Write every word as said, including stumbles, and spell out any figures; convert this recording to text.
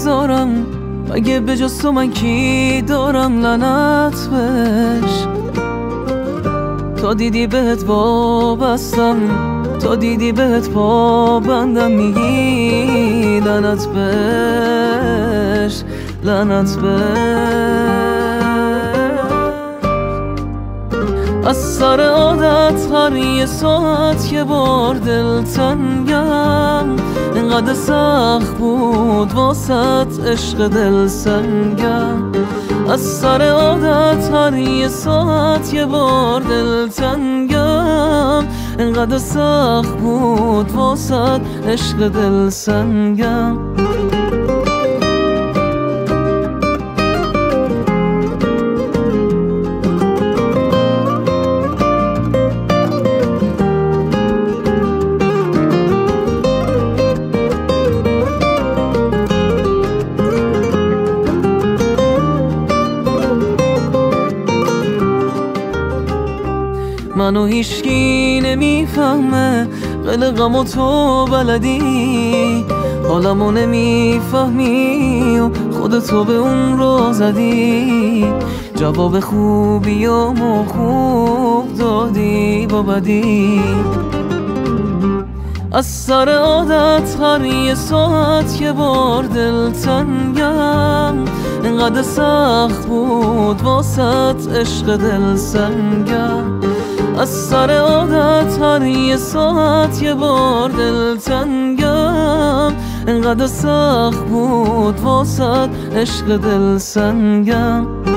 میذارم، مگه به جز تو من کی دارم؟ لعنت بهش. تا دیدی بهت وابستم، تا دیدی بهت پابندم، میگی لعنت بهش، لعنت بهش. از سر عادت هر یه ساعت یه بار دلتنگم، اینقدر سخت بود واسط عشق دل سنگم. از سر عادت هر یه ساعت یه بار دلتنگم، اینقدر سخت بود واسط عشق دل سنگم. منو هیچکی نمیفهمه، قلقم و تو بلدی، حالمو نمیفهمی و خودتو به اون رو زدی. جواب خوبی و مو خوب دادی با بدی. از سر عادت هر یه ساعت یه بار دلتنگم، اینقدر سخت بود واسط عشق دل سنگم. از سر عادت هر یه ساعت یه بار دلتنگم، اینقدر سخت بود واسط عشق دل سنگم.